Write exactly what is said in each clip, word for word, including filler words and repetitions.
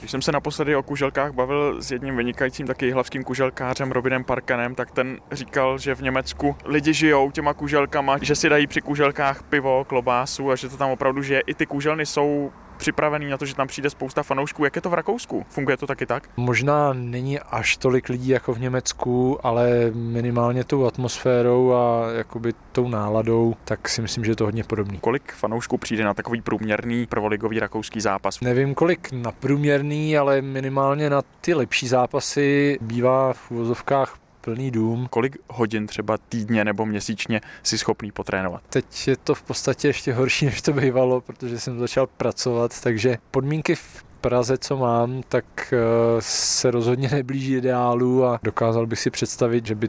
Když jsem se naposledy o kuželkách bavil s jedním vynikajícím taky jihlavským kuželkářem Robinem Parkanem, tak ten říkal, že v Německu lidi žijou těma kuželkama, že si dají při kuželkách pivo, klobásu a že to tam opravdu žije. I ty kuželny jsou připravený na to, že tam přijde spousta fanoušků. Jak je to v Rakousku? Funguje to taky tak? Možná není až tolik lidí jako v Německu, ale minimálně tou atmosférou a jakoby tou náladou, tak si myslím, že je to hodně podobný. Kolik fanoušků přijde na takový průměrný prvoligový rakouský zápas? Nevím kolik na průměrný, ale minimálně na ty lepší zápasy bývá v uvozovkách plný dům. Kolik hodin třeba týdně nebo měsíčně si schopný potrénovat? Teď je to v podstatě ještě horší, než to bývalo, protože jsem začal pracovat, takže podmínky v Praze, co mám, tak se rozhodně neblíží ideálu a dokázal bych si představit, že by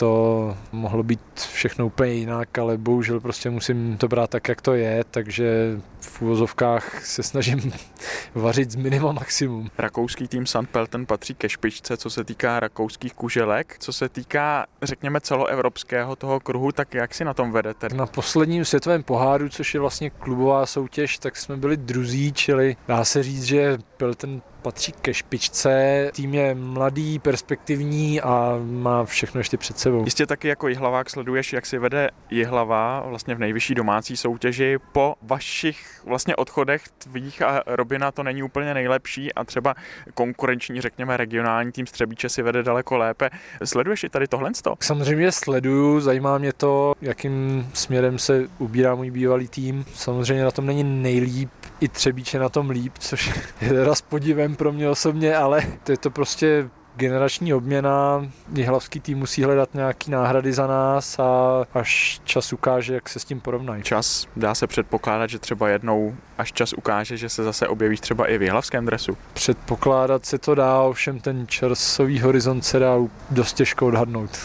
to mohlo být všechno úplně jinak, ale bohužel prostě musím to brát tak, jak to je, takže v uvozovkách se snažím vařit z minima maximum. Rakouský tým Sandpelten patří ke špičce, co se týká rakouských kuželek. Co se týká, řekněme, celoevropského toho kruhu, tak jak si na tom vedete? Na posledním světovém poháru, což je vlastně klubová soutěž, tak jsme byli druzí, čili dá se říct, že Pelten patří ke špičce. Tým je mladý, perspektivní a má všechno ještě před sebou. Jistě taky jako Jihlavák sleduješ, jak si vede Jihlava vlastně v nejvyšší domácí soutěži. Po vašich vlastně odchodech tvých a Robina to není úplně nejlepší a třeba konkurenční, řekněme, regionální tým Střebíče si vede daleko lépe. Sleduješ i tady tohle? Samozřejmě sleduju, zajímá mě to, jakým směrem se ubírá můj bývalý tým. Samozřejmě na tom není nejlíp, i Třebíče na tom líp, což je teda s podivem pro mě osobně, ale to je to prostě generační obměna. Jihlavský tým musí hledat nějaký náhrady za nás a až čas ukáže, jak se s tím porovnají. Čas, dá se předpokládat, že třeba jednou, až čas ukáže, že se zase objevíš třeba i v jihlavském dresu? Předpokládat se to dá, ovšem ten časový horizont se dá dost těžko odhadnout.